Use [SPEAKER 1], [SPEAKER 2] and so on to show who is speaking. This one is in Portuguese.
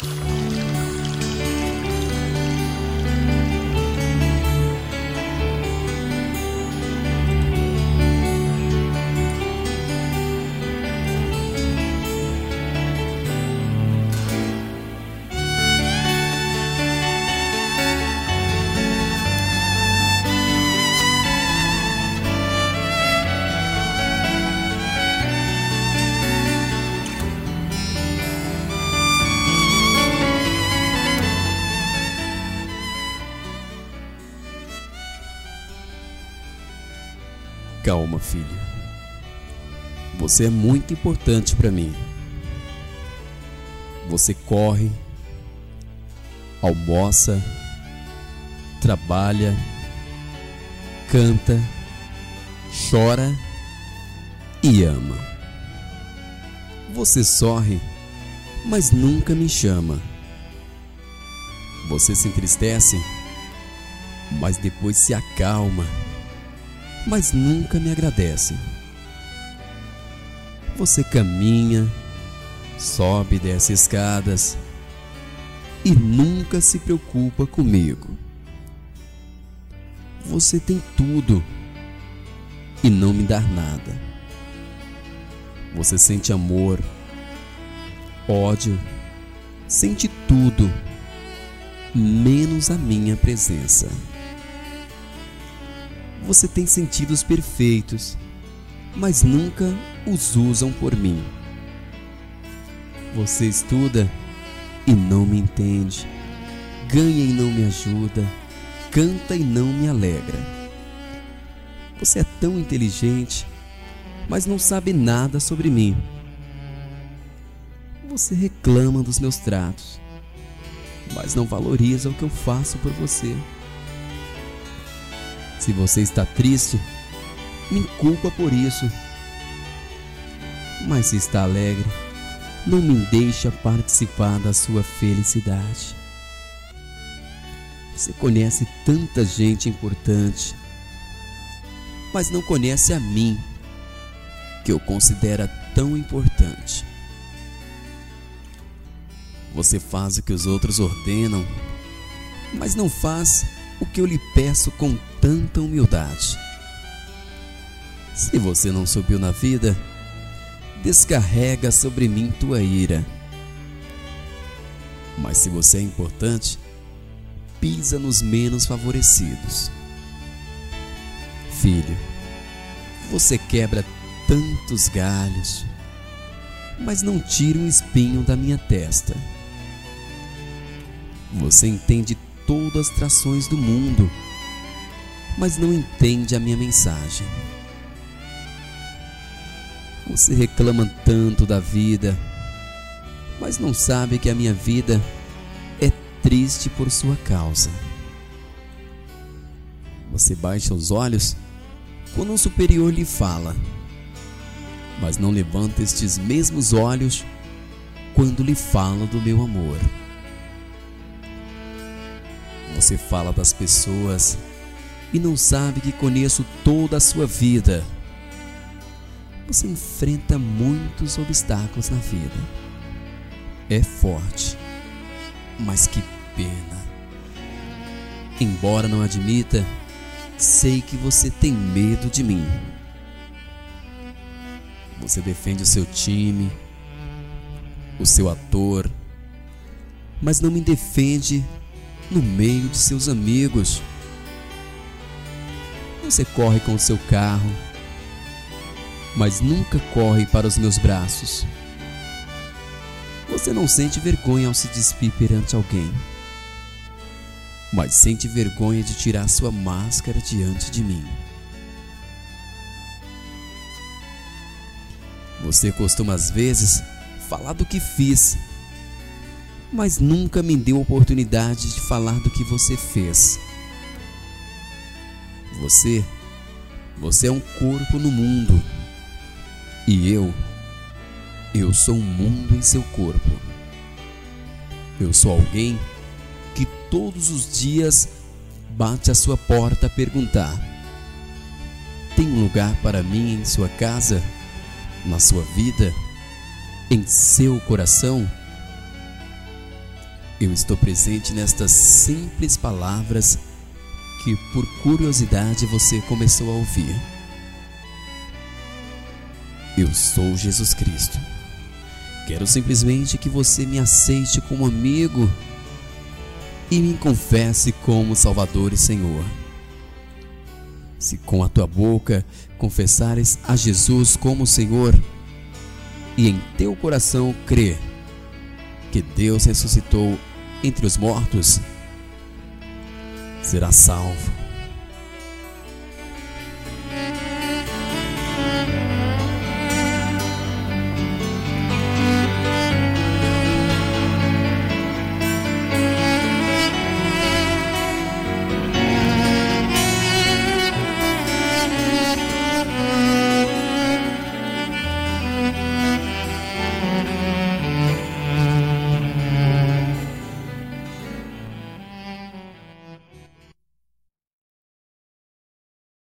[SPEAKER 1] Calma, filho. Você é muito importante para mim. Você corre, almoça, trabalha, canta, chora e ama. Você sorri, mas nunca me chama. Você se entristece, mas depois se acalma, mas nunca me agradece. Você caminha, sobe e desce escadas e nunca se preocupa comigo. Você tem tudo e não me dá nada. Você sente amor, ódio, sente tudo, menos a minha presença. Você tem sentidos perfeitos, mas nunca os usam por mim. Você estuda e não me entende, ganha e não me ajuda, canta e não me alegra. Você é tão inteligente, mas não sabe nada sobre mim. Você reclama dos meus tratos, mas não valoriza o que eu faço por você. Se você está triste, me culpa por isso. Mas se está alegre, não me deixa participar da sua felicidade. Você conhece tanta gente importante, mas não conhece a mim, que eu considero tão importante. Você faz o que os outros ordenam, mas não faz o que eu lhe peço com tanta humildade. Se você não subiu na vida, descarrega sobre mim tua ira. Mas se você é importante, pisa nos menos favorecidos. Filho, você quebra tantos galhos, mas não tira um espinho da minha testa. Você entende todas as trações do mundo, mas não entende a minha mensagem. Você reclama tanto da vida, mas não sabe que a minha vida é triste por sua causa. Você baixa os olhos quando um superior lhe fala, mas não levanta estes mesmos olhos quando lhe fala do meu amor. Você fala das pessoas e não sabe que conheço toda a sua vida. Você enfrenta muitos obstáculos na vida. É forte, mas que pena. Embora não admita, sei que você tem medo de mim. Você defende o seu time, o seu ator, mas não me defende no meio de seus amigos. Você corre com o seu carro, mas nunca corre para os meus braços. Você não sente vergonha ao se despir perante alguém, mas sente vergonha de tirar sua máscara diante de mim. Você costuma às vezes falar do que fiz, mas nunca me deu oportunidade de falar do que você fez. Você é um corpo no mundo, e eu sou um mundo em seu corpo. Eu sou alguém que todos os dias bate à sua porta a perguntar: tem um lugar para mim em sua casa, na sua vida, em seu coração? Eu estou presente nestas simples palavras que por curiosidade você começou a ouvir. Eu sou Jesus Cristo. Quero simplesmente que você me aceite como amigo e me confesse como Salvador e Senhor. Se com a tua boca confessares a Jesus como Senhor e em teu coração crer que Deus ressuscitou entre os mortos, será salvo.